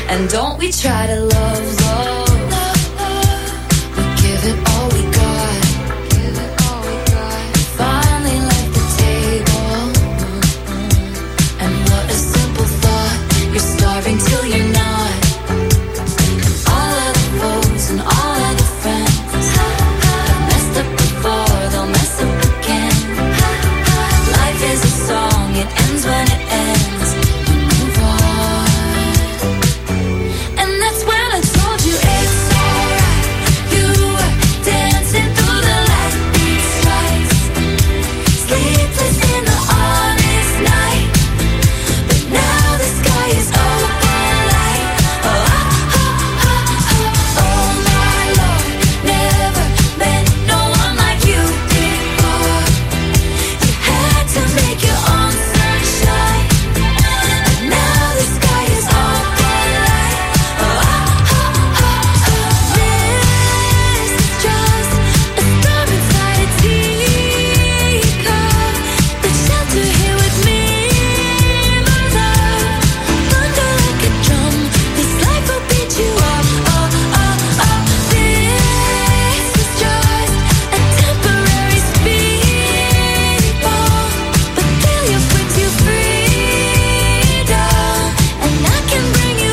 And don't we try to love, love, love. We give it all we got. Give it all we got. Finally left the table. And what a simple thought. You're starving till you're not. And all of the foes and all of the friends have messed up before, they'll mess up again. Life is a song, it ends when it ends. You move on. And that's when I told you it's alright. You were dancing through the lightning strikes, sleepless in the honest night. But now the sky is open light. Oh, oh, oh, oh, oh my Lord, never met no one like you before. You had to make your own sunshine, and now the sky is open light. Oh, oh, oh, oh, oh. This is just a storm inside a teacup. The shelter here with me, my love. Thunder like a drum, this life will beat you up. Oh, oh, oh. This is just a temporary speed bump, but failure brings you freedom, and I can bring you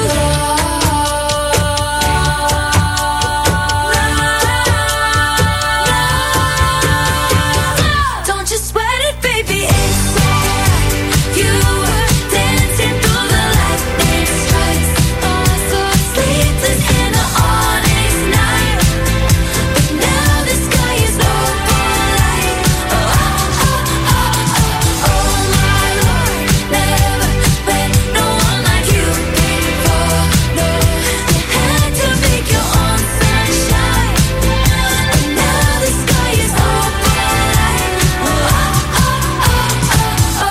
love. Don't you sweat it, baby, it's alright. You were dancing through the lightning strikes, so sleepless in the honest night. But now the sky is open light. Oh, oh, oh, oh, oh my Lord, never met no one like you before. No, you had to make your own sunshine, and now the sky is open light. Oh, oh, oh, oh,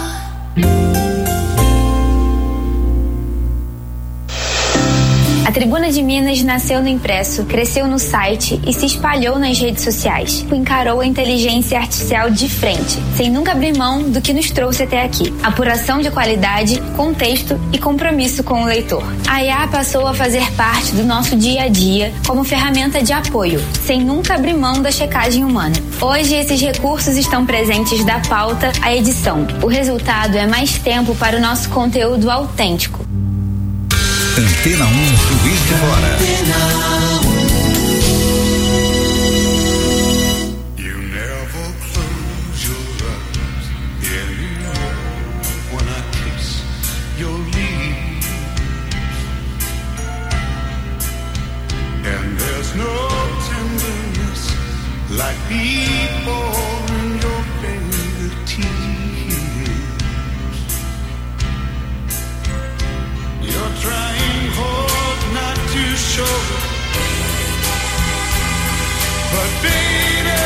A Tribuna de Minas nasceu no impresso, cresceu no site e se espalhou nas redes sociais. Encarou a inteligência artificial de frente, sem nunca abrir mão do que nos trouxe até aqui. Apuração de qualidade, contexto e compromisso com o leitor. A IA passou a fazer parte do nosso dia a dia como ferramenta de apoio, sem nunca abrir mão da checagem humana. Hoje, esses recursos estão presentes da pauta à edição. O resultado é mais tempo para o nosso conteúdo autêntico. Antena 1, Juiz de Fora. You never close your eyes anymore when I kiss your lips, and there's no tenderness like before in your fingertips. You're trying hard not to show it, but baby,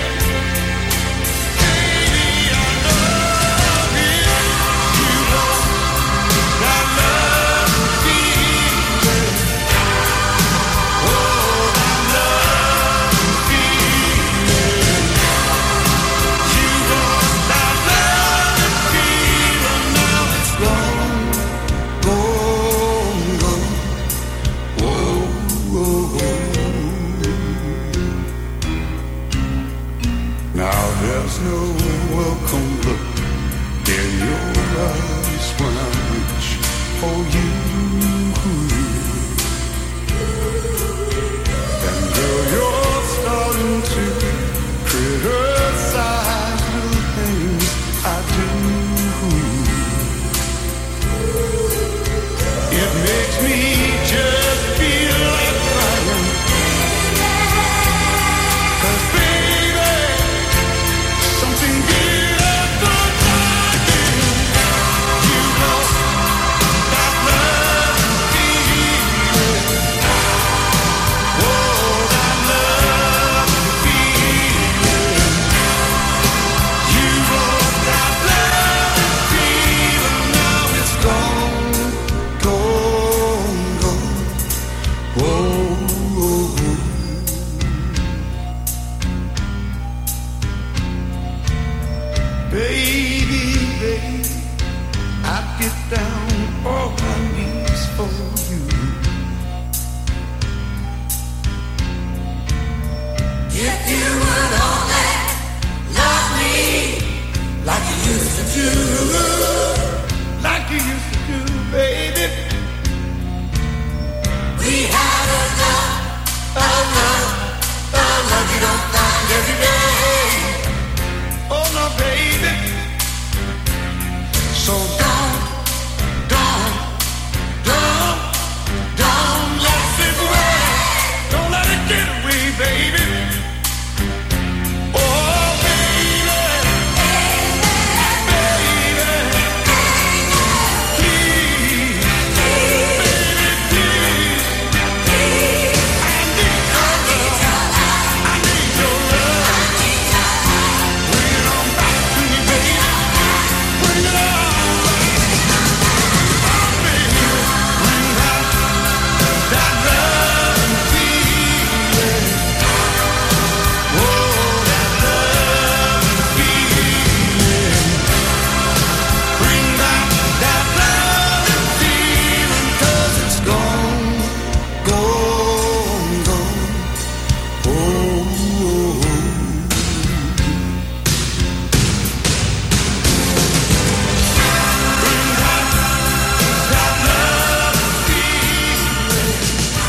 I love you. You know that love feeling. Oh, that love feeling. You know that love feeling. Now it's gone, gone, gone. Whoa, whoa, whoa. Now there's no welcome look in your eyes when I reach for you. And girl, you're starting to criticize little things I do. It makes me just feel like crying. 'Cause baby, something beautiful happened. You know that love.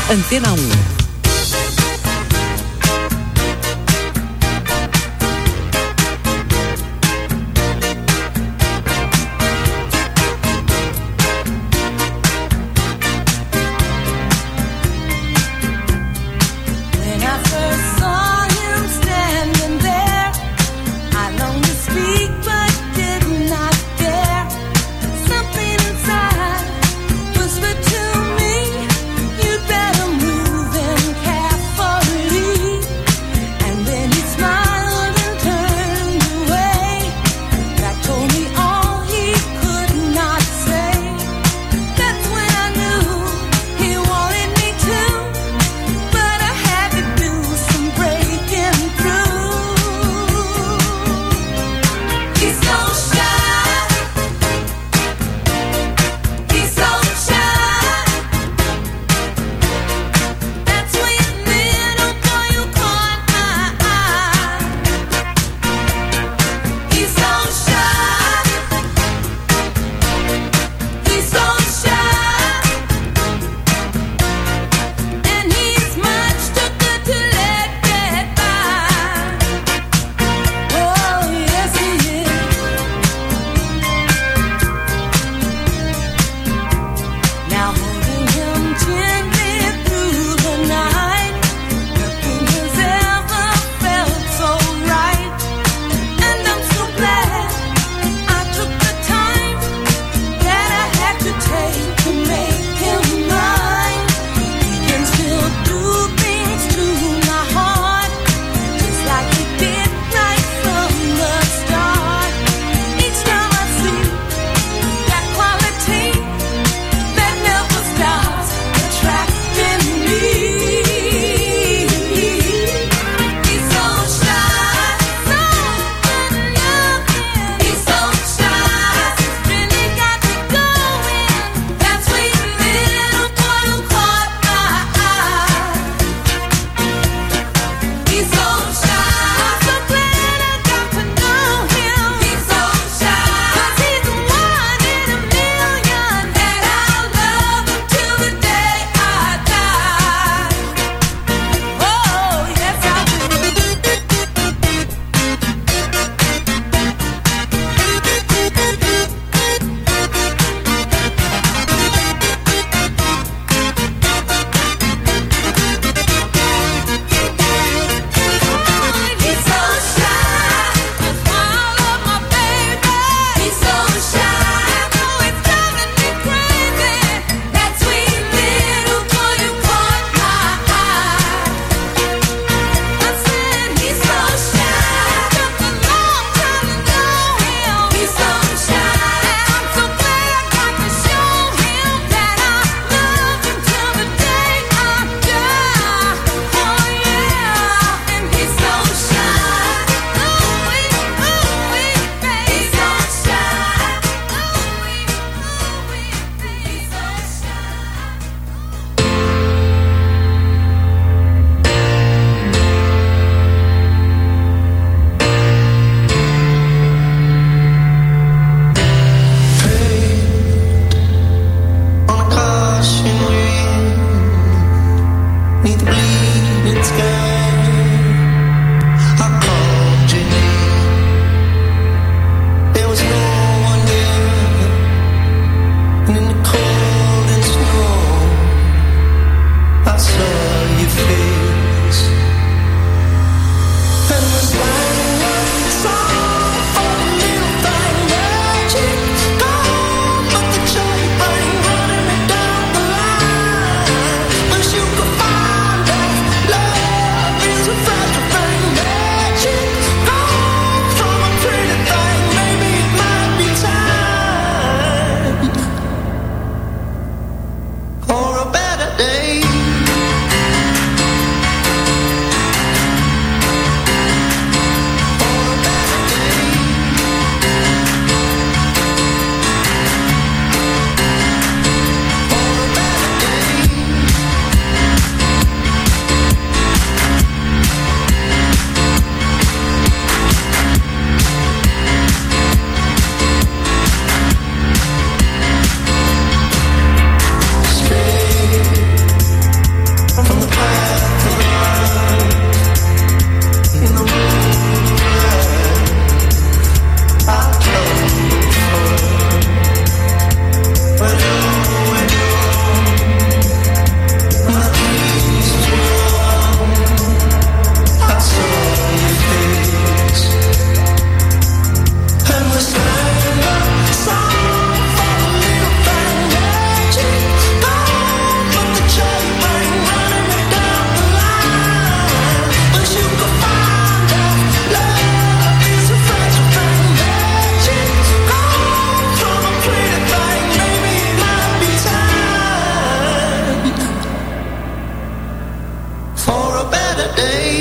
Antena 1. better day.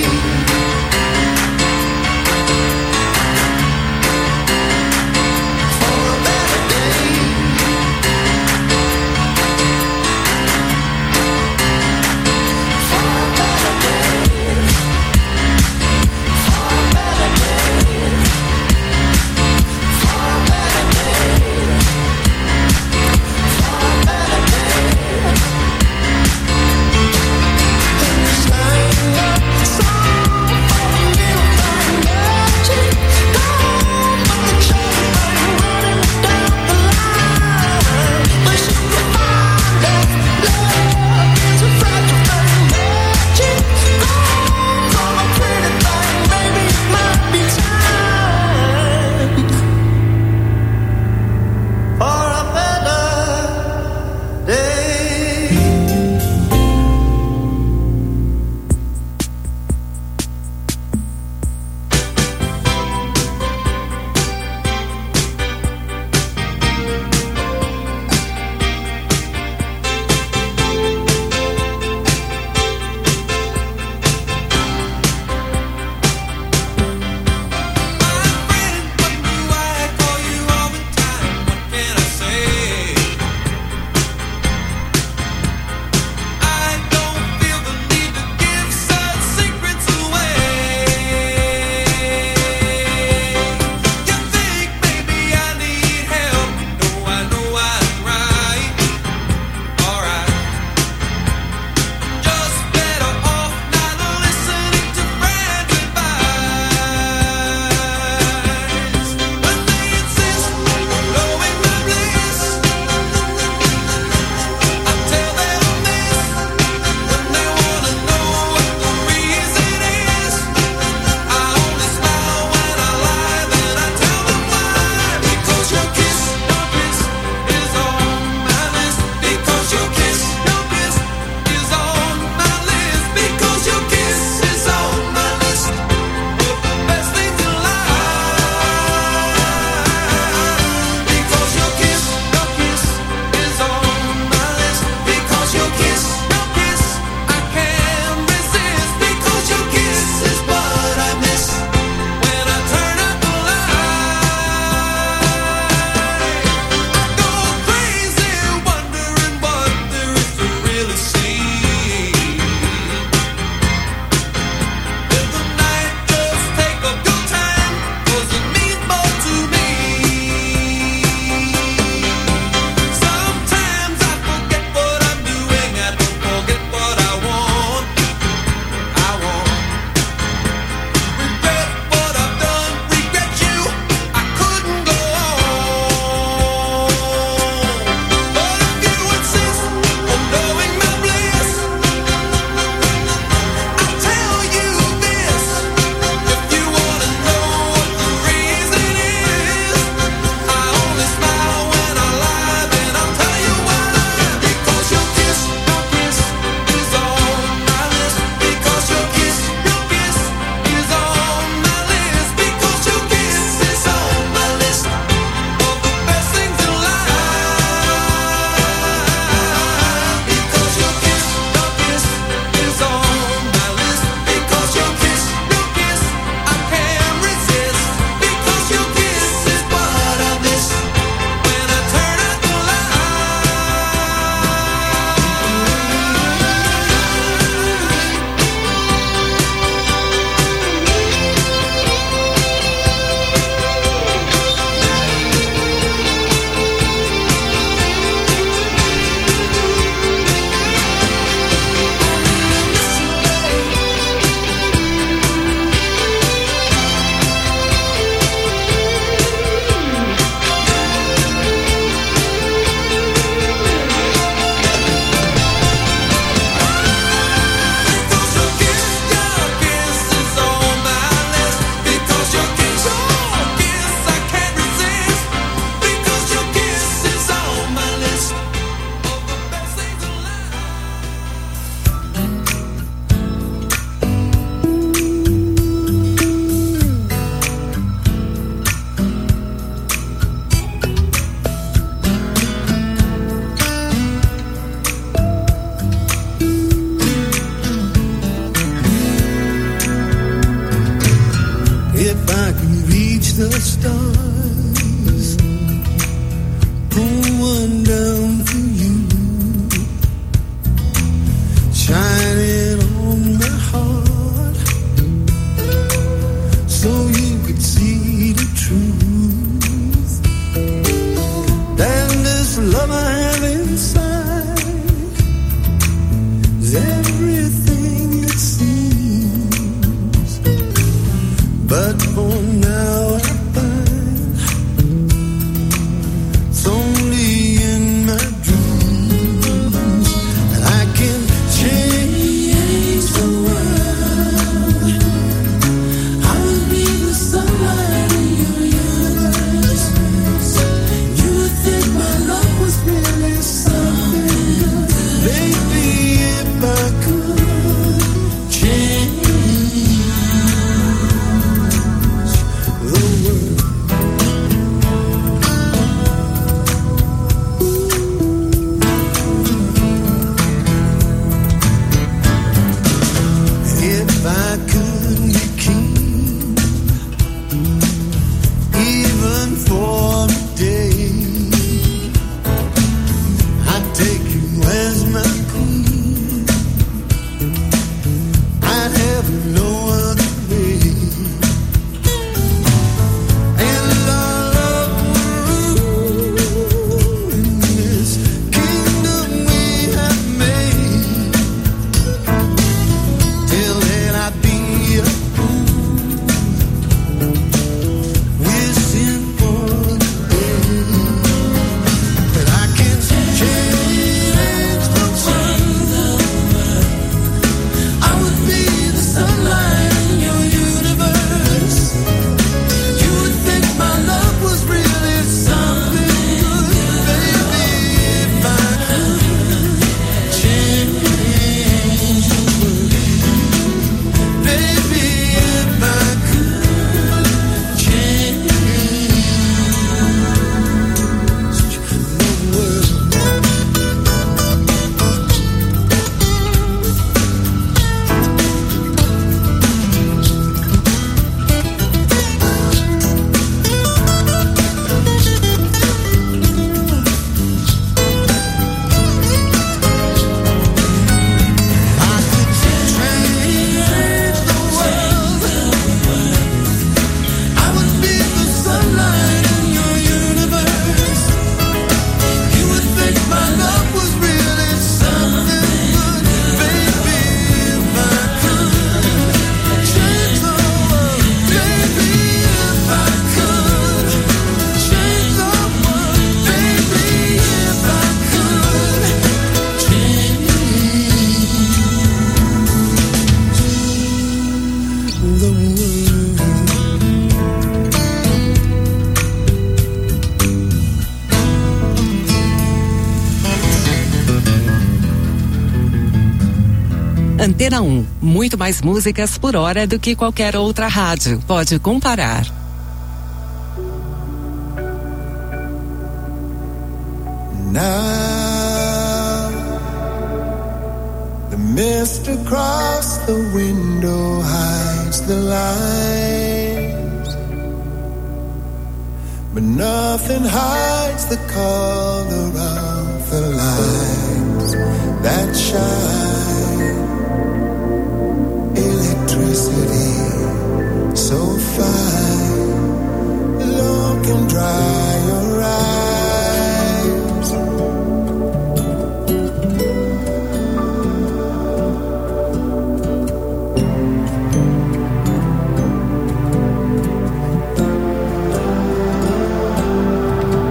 For a better day. For a better day. For a better day. For a better day. For a better day. Stand up, the stars pull one down for you, shining on my heart, so you could see the truth. Then this love I have inside is everything it seems, but for now I find it's only in my dreams that I can change the world. I will be the sunlight in your universe. You would think my love was really something. Maybe if I could change the world. If I could be king, even for a day, I'd take you as my queen. I'd have no other way, and our love will rule in this kingdom we have made. Till then I'd be a fool, wishing for the day that I can change the world. I would be the sunlight in your universe. You would think my love was really something good. Baby, if I could change the world. Baby, if I could change the world. I could change the world. I would be the sunlight in your universe. You would think my love was really something good. Baby, if I could change the world. Baby, if I could change the world. Baby, if I could change the world. Antena 1, muito mais músicas por hora do que qualquer outra rádio. Pode comparar. Now the mist across the window hides the light, but nothing hides the color of the lights that shine. Electricity so fine, look and dry your eyes.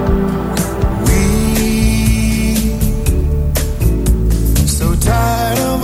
We so tired of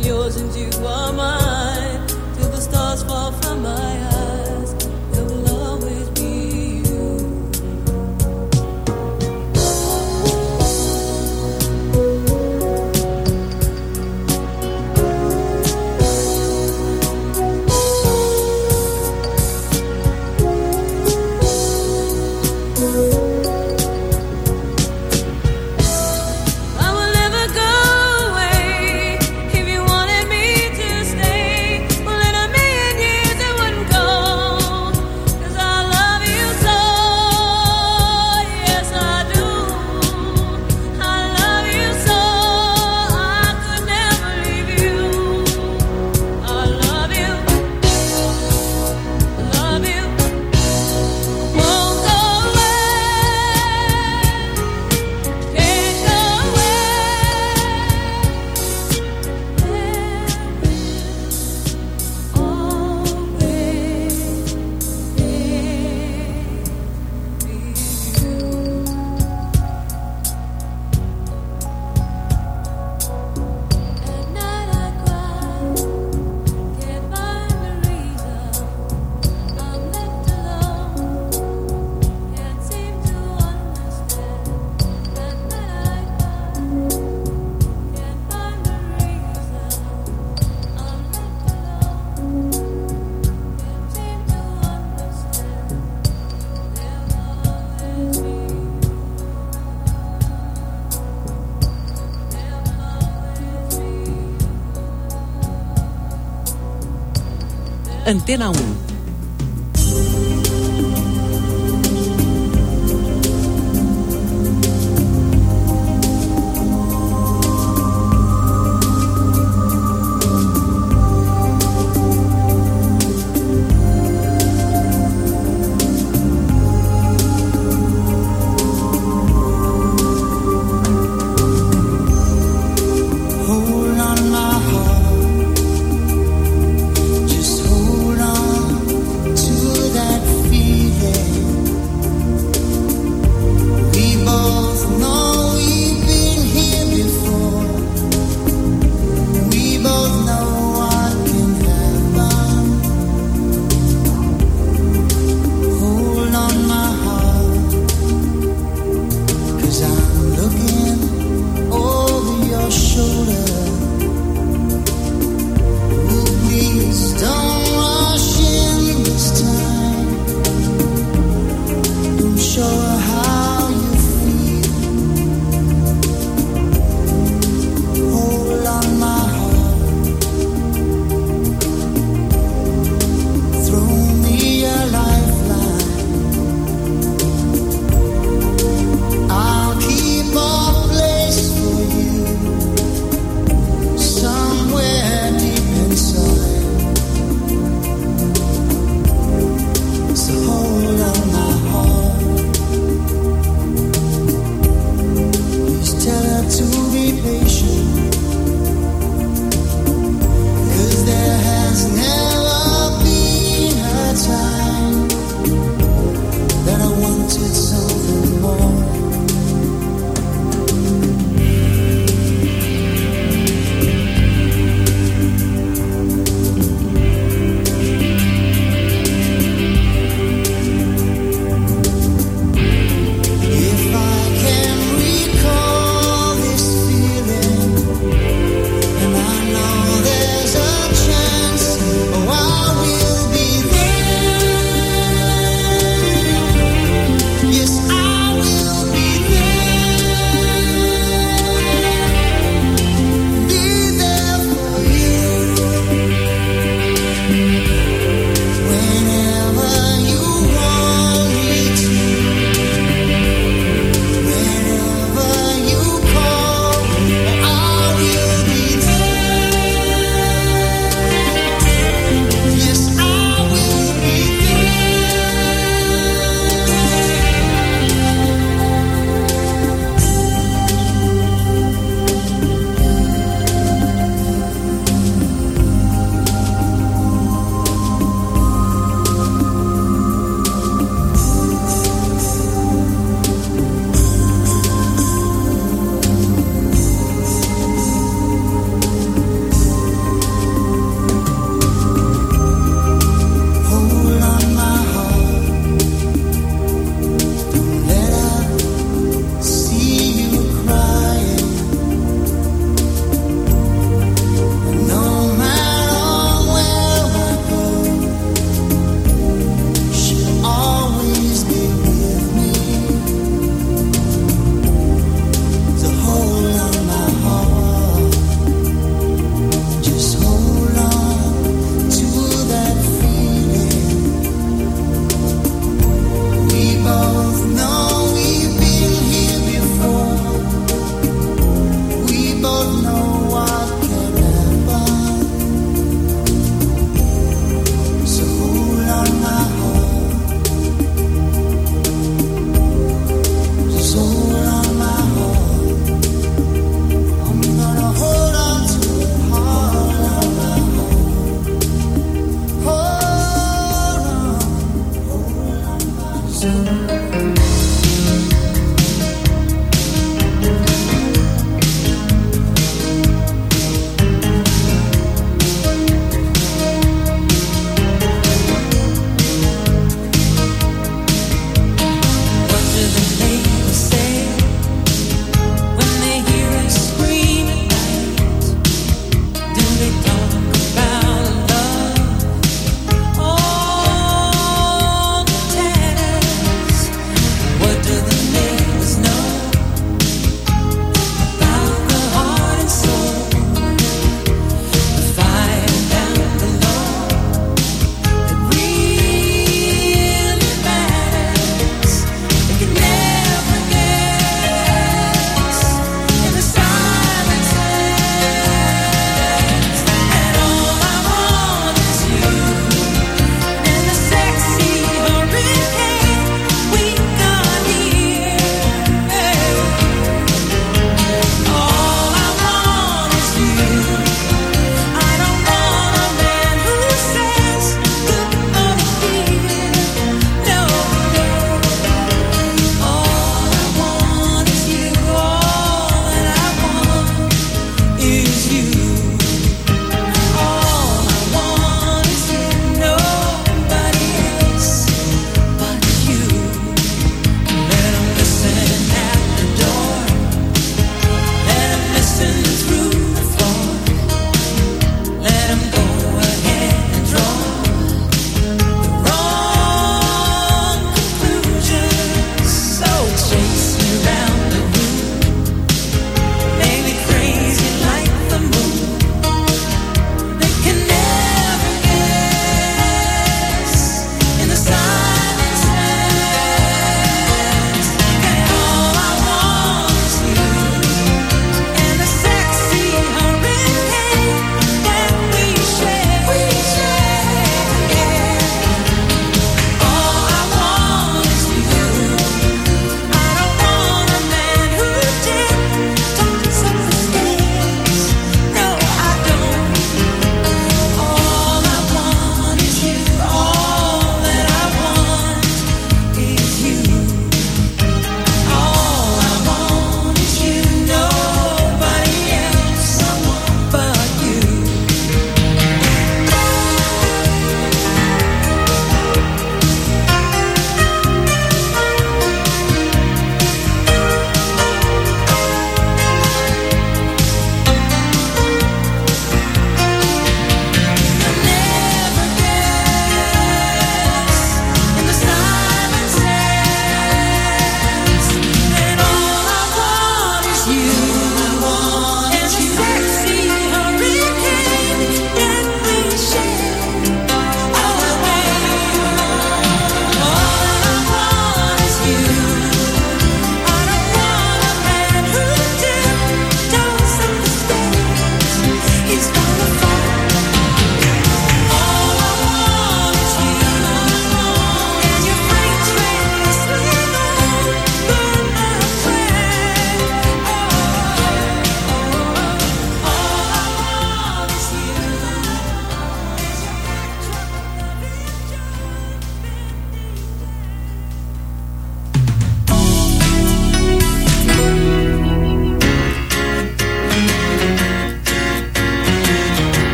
yours and you are mine. Till the stars fall from my eyes, there will always be you. I will never go away if you wanted me to stay. Well, in a million years it wouldn't go, 'cause I love you so. Yes, I do. I love you so. I could never leave you. I love you. Love you. Won't go away. Can't go away. At night I cry, can't find the reason. I'm left alone, can't seem to understand. At night I cry, can't find the reason. I'm left alone, can't seem to understand. There'll always be you. There'll always be you. Antena 1. Hold on, my heart. Just hold on.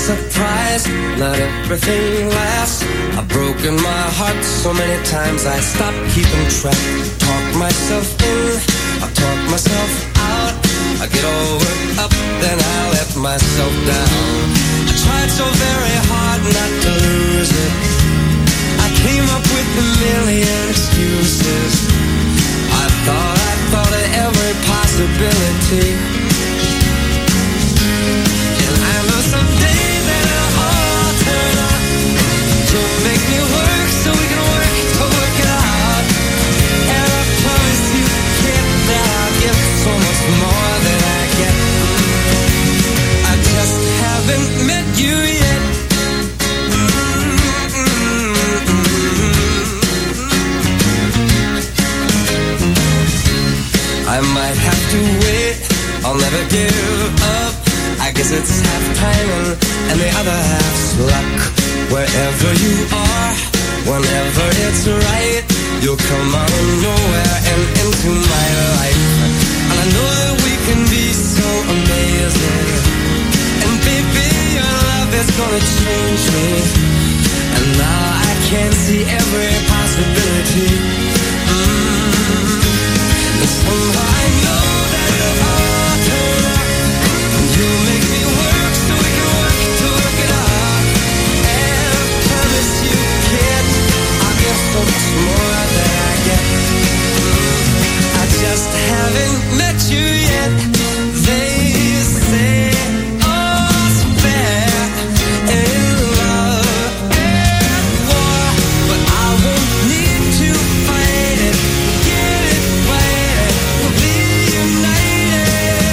surprised, not everything lasts. I've broken my heart so many times I stopped keeping track. Talk myself in, I talk myself out. I get all worked up, then I let myself down. I tried so very hard not to lose it. I came up with a million excuses. I thought of every possibility. And I know someday that it'll all turn out. You'll make me work so we can work to work it out. And I promise you, kid, that I'll give so much more than I get. I just haven't met you yet. I might have to wait, I'll never give up. I guess it's half timing and the other half's luck. Wherever you are, whenever it's right, you'll come out of nowhere and into my life. And I know that we can be so amazing. And baby, your love is gonna change me. And now I can see every possibility. And somehow I know that it'll all turn out. And you'll make me work so we can work to work it out. And I promise you, kid, I'll give so much more than I get. I just haven't met you yet. They say all's fair in love and war, but I won't need to fight it. Get it right, we'll be united.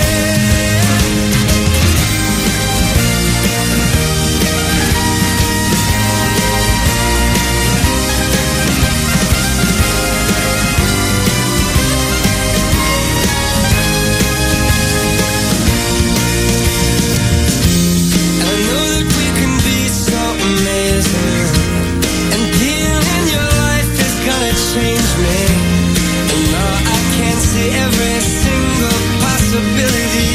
And I know that we can be so amazing. And being in your life is gonna change me. And now I can see every single possibility.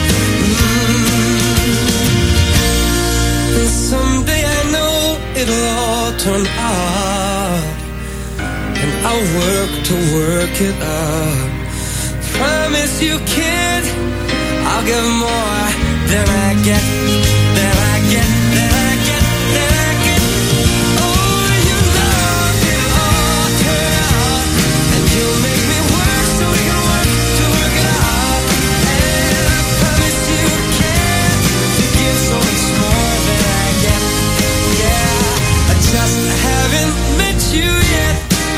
And someday I know it'll all turn out. And I'll work to work it out. Promise you, kid, I'll give more than I get, than I get, than I get, than I get. Oh, you know it'll all turn out. And you'll make me work so we can work to work it out. And I promise you, kid, to give so much more than I get. Yeah, I just haven't met you yet.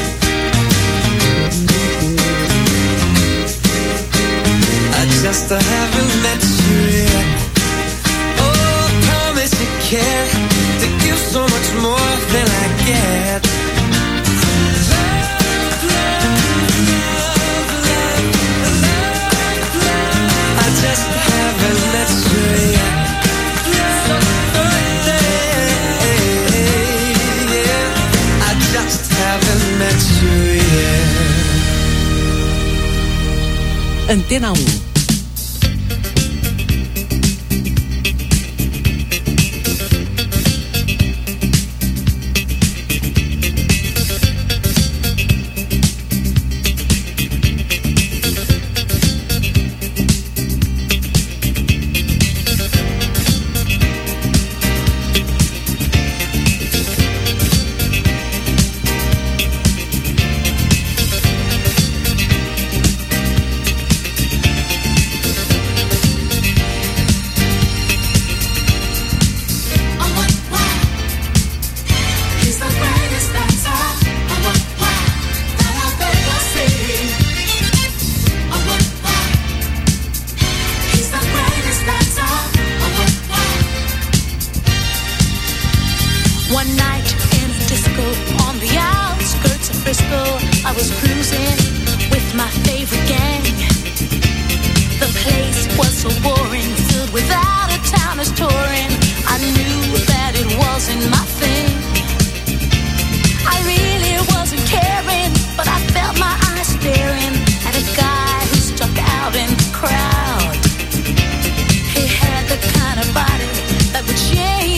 I just haven't met you yet. Oh, promise you care to give so much more than I get. Love, love, love, love, love, love. I just haven't met you yet. Yeah, I just haven't met you yet. Antena 1. One night in a disco on the outskirts of Frisco, I was cruising with my favorite gang. The place was so boring, filled with out-of-towners touring. I knew that it wasn't my thing. I really wasn't caring, but I felt my eyes staring at a guy who stuck out in the crowd. He had the kind of body that would change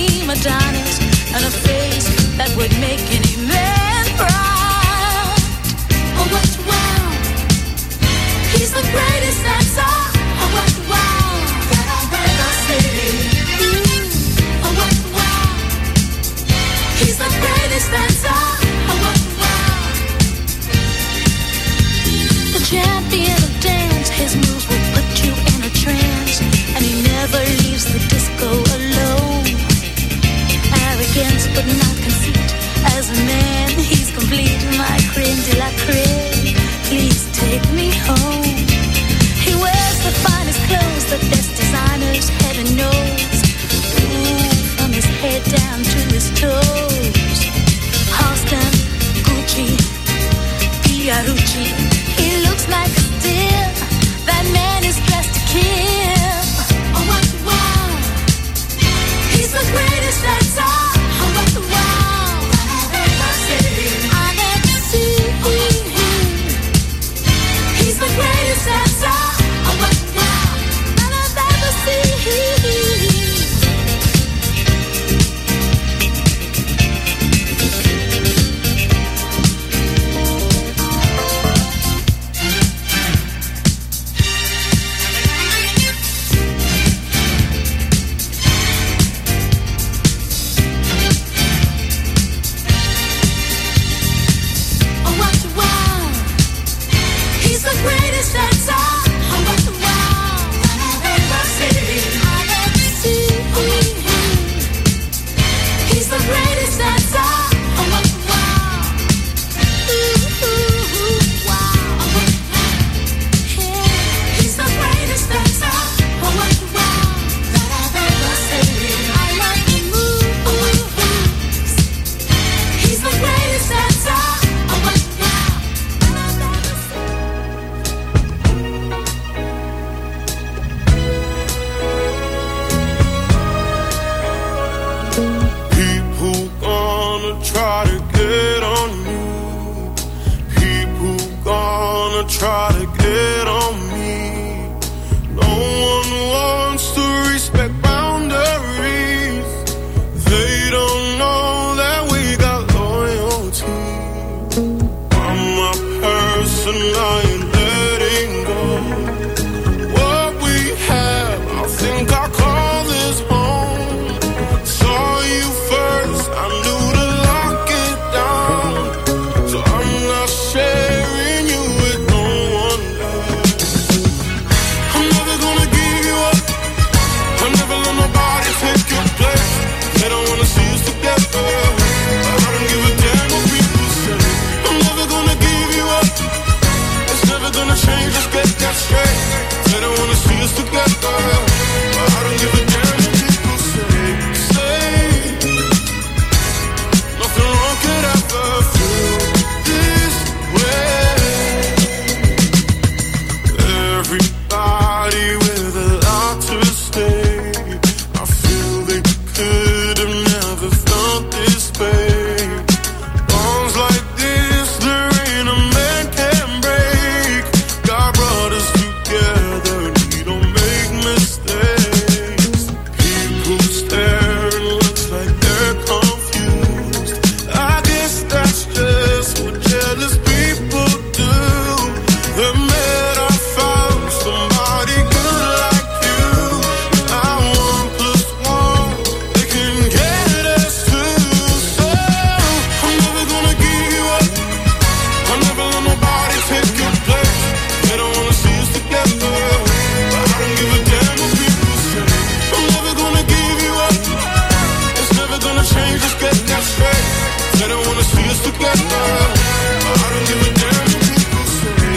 stare and looks like they're confused. I guess that's just what jealous people do. The minute I found somebody good like you, now 1 plus 1, they can get us two. So I'm never gonna give you up. I'm never let nobody take your place. They don't wanna see us together, but I don't give a damn what people say. I'm never gonna give you up. It's never gonna change, just get that straight. They don't wanna see us together, but I don't give a damn what people say.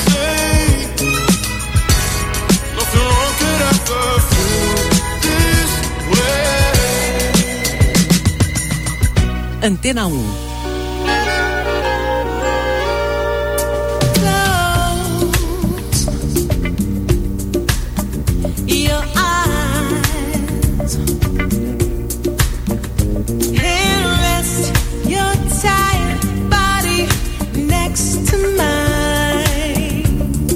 Nothing wrong could ever feel this way. Antena 1. Your eyes and rest your tired body next to mine.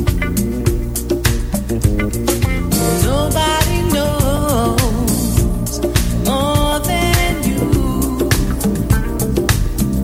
Nobody knows more than you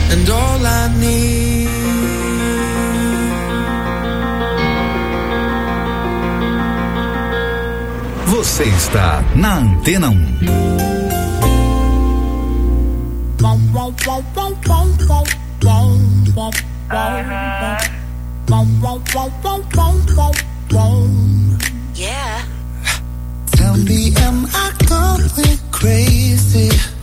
and all I need. Você está na Antena 1. Yeah. Tell me, am I going crazy?